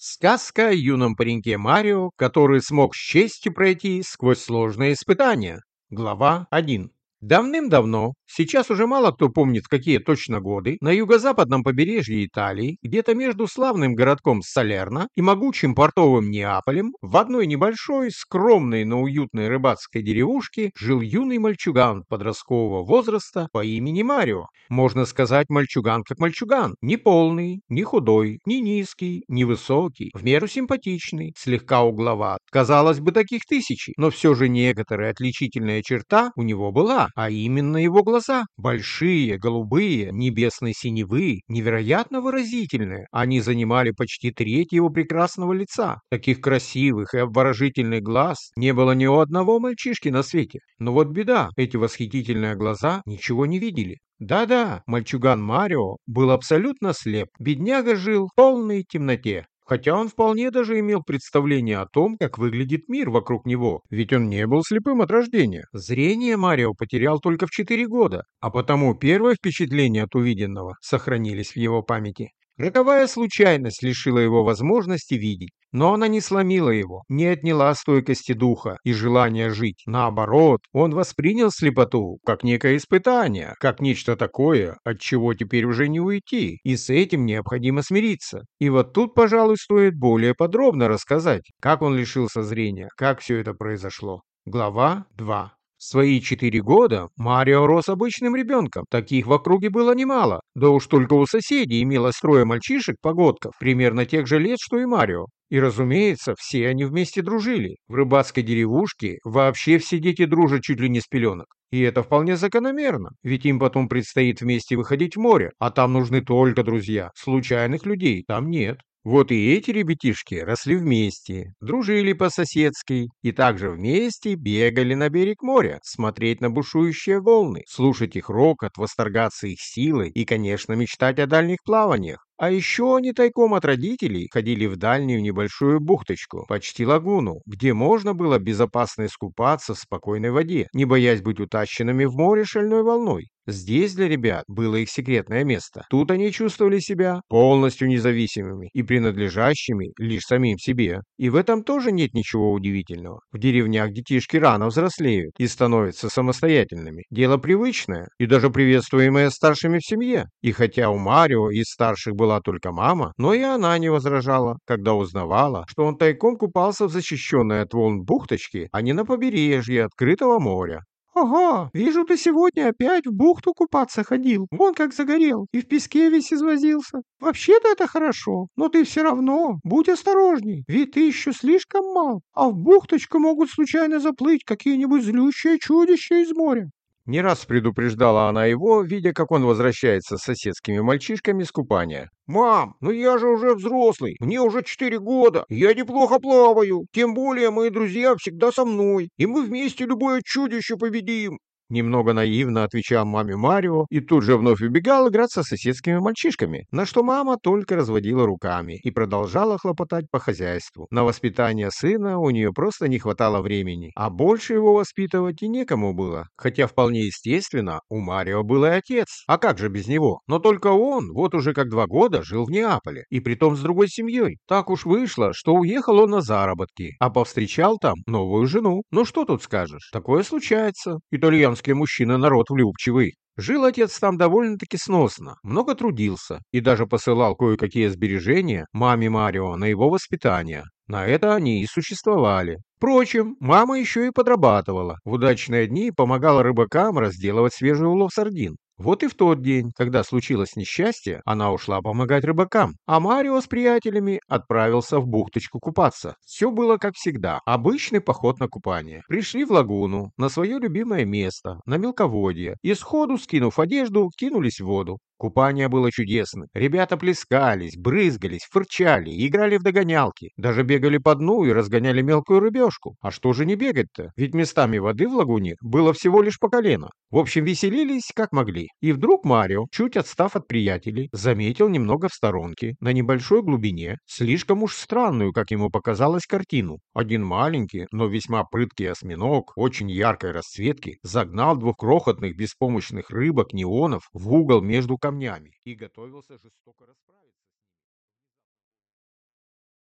Сказка о юном пареньке Марио, который смог с честью пройти сквозь сложные испытания. Глава 1. Давным-давно, сейчас уже мало кто помнит, в какие точно годы, на юго-западном побережье Италии, где-то между славным городком Салерно и могучим портовым Неаполем, в одной небольшой, скромной, но уютной рыбацкой деревушке жил юный мальчуган подросткового возраста по имени Марио. Можно сказать, мальчуган как мальчуган, не полный, не худой, не низкий, не высокий, в меру симпатичный, слегка угловат. Казалось бы, таких тысячи, но все же некоторая отличительная черта у него была, а именно его глаза. Большие, голубые, небесной синевы, невероятно выразительные. Они занимали почти треть его прекрасного лица. Таких красивых и обворожительных глаз не было ни у одного мальчишки на свете. Но вот беда, эти восхитительные глаза ничего не видели. Да-да, мальчуган Марио был абсолютно слеп. Бедняга жил в полной темноте. Хотя он вполне даже имел представление о том, как выглядит мир вокруг него, ведь он не был слепым от рождения. Зрение Марио потерял только в 4 года, а потому первые впечатления от увиденного сохранились в его памяти. Роковая случайность лишила его возможности видеть, но она не сломила его, не отняла стойкости духа и желания жить. Наоборот, он воспринял слепоту как некое испытание, как нечто такое, от чего теперь уже не уйти, и с этим необходимо смириться. И вот тут, пожалуй, стоит более подробно рассказать, как он лишился зрения, как все это произошло. Глава 2. В свои 4 года Марио рос обычным ребенком. Таких в округе было немало. Да уж только у соседей имелось 3 мальчишек-погодков, примерно тех же лет, что и Марио. И, разумеется, все они вместе дружили. В рыбацкой деревушке вообще все дети дружат чуть ли не с пеленок. И это вполне закономерно, ведь им потом предстоит вместе выходить в море, а там нужны только друзья. Случайных людей там нет. Вот и эти ребятишки росли вместе, дружили по-соседски и также вместе бегали на берег моря, смотреть на бушующие волны, слушать их рокот, восторгаться их силой и, конечно, мечтать о дальних плаваниях. А еще они тайком от родителей ходили в дальнюю небольшую бухточку, почти лагуну, где можно было безопасно искупаться в спокойной воде, не боясь быть утащенными в море шальной волной. Здесь для ребят было их секретное место. Тут они чувствовали себя полностью независимыми и принадлежащими лишь самим себе. И в этом тоже нет ничего удивительного. В деревнях детишки рано взрослеют и становятся самостоятельными. Дело привычное и даже приветствуемое старшими в семье. И хотя у Марио из старших была только мама, но и она не возражала, когда узнавала, что он тайком купался в защищенной от волн бухточке, а не на побережье открытого моря. «Ага, вижу, ты сегодня опять в бухту купаться ходил. Вон как загорел и в песке весь извозился. Вообще-то это хорошо, но ты все равно будь осторожней, ведь ты еще слишком мал, а в бухточку могут случайно заплыть какие-нибудь злющие чудища из моря». Не раз предупреждала она его, видя, как он возвращается с соседскими мальчишками с купания. «Мам, ну я же уже взрослый, мне уже 4 года, я неплохо плаваю, тем более мои друзья всегда со мной, и мы вместе любое чудище победим». Немного наивно отвечал маме Марио и тут же вновь убегал играться с соседскими мальчишками, на что мама только разводила руками и продолжала хлопотать по хозяйству. На воспитание сына у нее просто не хватало времени, а больше его воспитывать и некому было. Хотя вполне естественно, у Марио был и отец, а как же без него? Но только он вот уже как 2 года жил в Неаполе, и притом с другой семьей. Так уж вышло, что уехал он на заработки, а повстречал там новую жену. Ну что тут скажешь, такое случается. Итальянский мужчина народ влюбчивый. Жил отец там довольно-таки сносно, много трудился и даже посылал кое-какие сбережения маме Марио на его воспитание. На это они и существовали. Впрочем, мама еще и подрабатывала. В удачные дни помогала рыбакам разделывать свежий улов сардин. Вот и в тот день, когда случилось несчастье, она ушла помогать рыбакам, а Марио с приятелями отправился в бухточку купаться. Все было как всегда, обычный поход на купание. Пришли в лагуну, на свое любимое место, на мелководье, и сходу, скинув одежду, кинулись в воду. Купание было чудесным. Ребята плескались, брызгались, фырчали, играли в догонялки, даже бегали по дну и разгоняли мелкую рыбешку. А что же не бегать-то? Ведь местами воды в лагуне было всего лишь по колено. В общем, веселились как могли. И вдруг Марио, чуть отстав от приятелей, заметил немного в сторонке, на небольшой глубине, слишком уж странную, как ему показалось, картину. Один маленький, но весьма прыткий осьминог, очень яркой расцветки, загнал 2 крохотных беспомощных рыбок-неонов в угол между камнями и готовился жестоко расправиться.